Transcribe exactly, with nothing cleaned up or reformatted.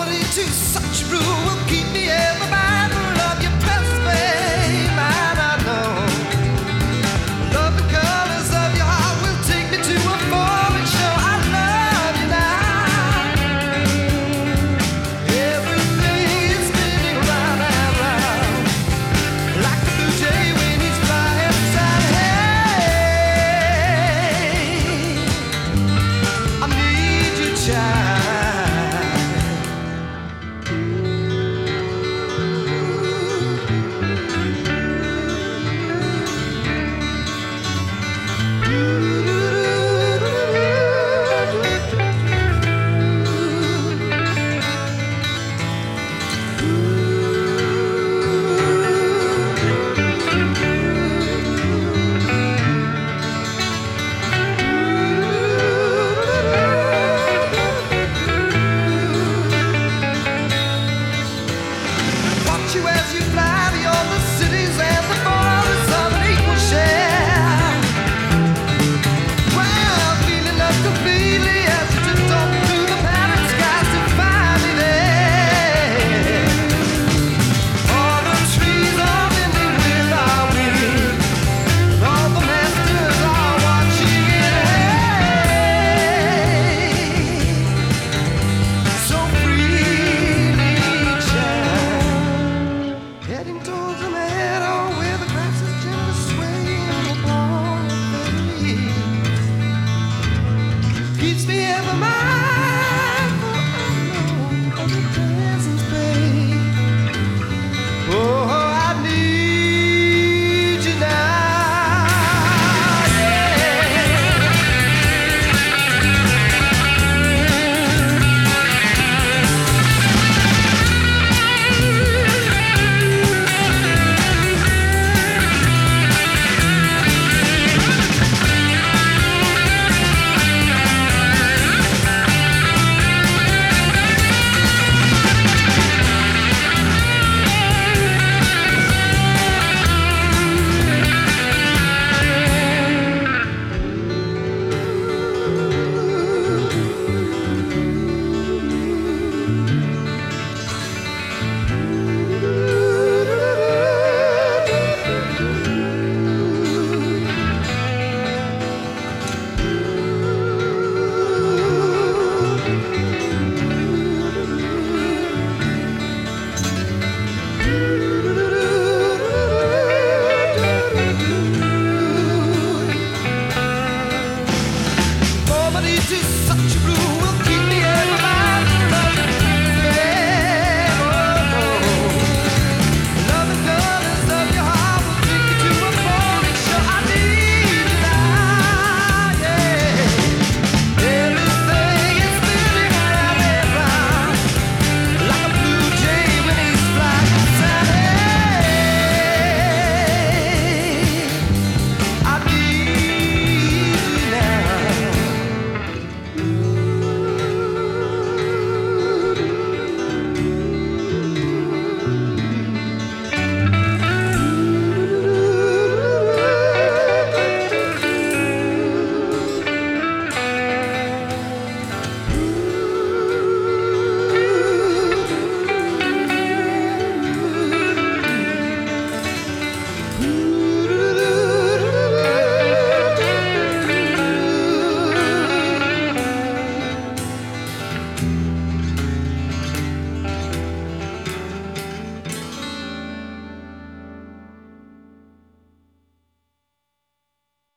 Poverty to such rule will keep me ever mindful of your presence, babe. And I know love the colors of your heart will take me to a foreign show. I love you now. Everything is spinning round and round like the blue jay when he's flying inside. Hey, I need you, child. Watch you as you fly beyond the cities and the borders of an equal share. Well, feeling up completely as you drift off through the panic skies to find me there. All the trees are bending with our wings, and all the masters are watching it. So freely, child. Heading towards the meadow where the grass is gently swaying upon the breeze. Keeps me ever mindful, I know, of your presence, babe. Oh, I need you now. Poverty to such a rule